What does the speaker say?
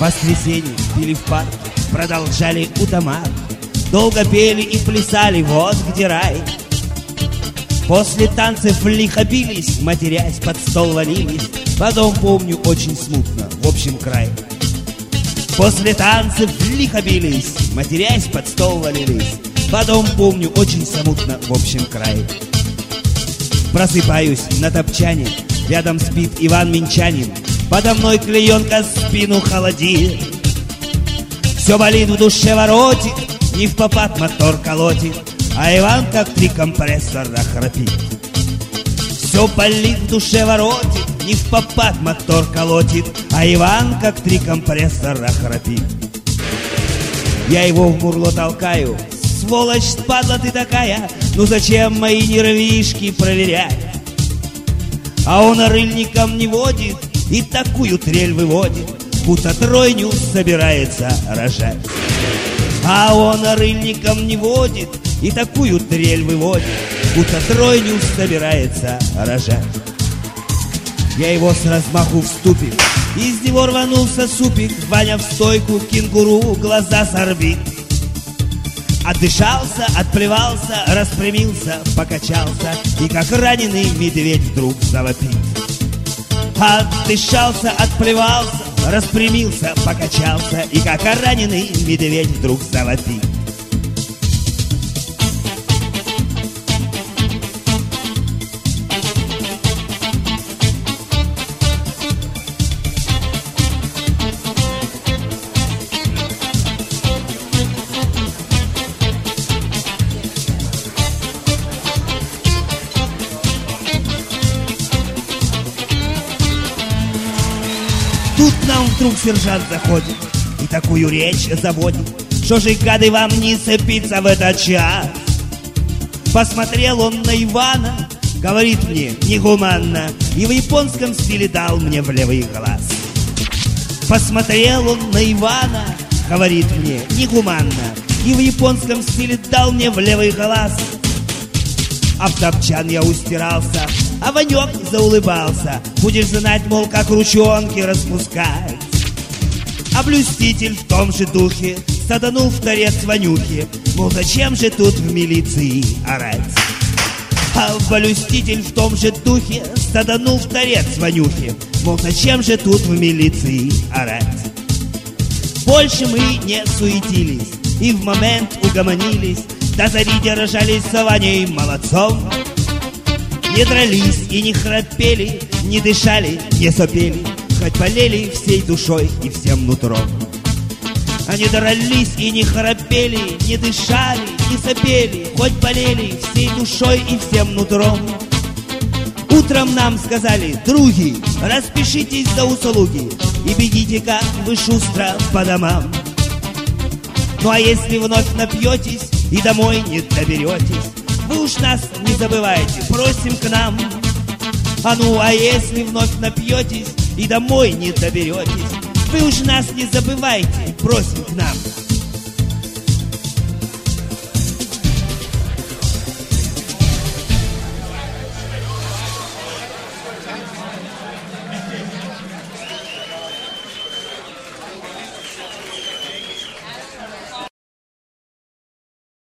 воскресенье пили в парке, продолжали утомар. Долго пели и плясали, вот где рай. После танцев лихо бились, матерясь, под стол валились. Потом помню очень смутно, в общем край. После танцев лихо бились, матерясь, под стол валились. Потом помню очень смутно, в общем край. Просыпаюсь на топчане, рядом спит Иван Минчанин. Подо мной клеенка спину холодит. Все болит в душе, воротит, не впопад мотор колотит, а Иван как 3 компрессора храпит. Все болит в душе, воротит, не впопад мотор колотит, а Иван как 3 компрессора храпит. Я его в мурло толкаю: сволочь, падла ты такая, ну зачем мои нервишки проверять? А он рыльником не водит и такую трель выводит, будто тройню собирается рожать. А он рыльником не водит и такую трель выводит, будто тройню собирается рожать. Я его с размаху в ступик, из него рванулся супик. Ваня в стойку, кенгуру, глаза с орбит. Отдышался, отплевался, распрямился, покачался, и как раненый медведь вдруг завопит. Отдышался, отплевался, распрямился, покачался, и как раненый медведь вдруг завопит. Тут нам вдруг сержант заходит и такую речь заводит: что же, гады, вам не цепиться в этот час? Посмотрел он на Ивана, говорит мне негуманно, и в японском стиле дал мне в левый глаз. Посмотрел он на Ивана, говорит мне негуманно, и в японском стиле дал мне в левый глаз. А в топчан я устирался, а Ванек заулыбался: будешь знать, мол, как ручонки распускать. А блюститель в том же духе саданул в торец Ванюхи, мол, зачем же тут в милиции орать? А блюститель в том же духе саданул в торец Ванюхи, мол, зачем же тут в милиции орать? Больше мы не суетились и в момент угомонились, до зари держались с Ваней молодцом. Не дрались и не храпели, не дышали, не сопели, хоть болели всей душой и всем нутром. Они дрались и не храпели, не дышали, не сопели, хоть болели всей душой и всем нутром. Утром нам сказали: други, распишитесь за услуги и бегите, как вы шустро, по домам. Ну а если вновь напьетесь и домой не доберетесь, вы уж нас не забывайте, просим к нам. А ну а если вновь напьетесь и домой не доберетесь, вы уж нас не забывайте, просим к нам.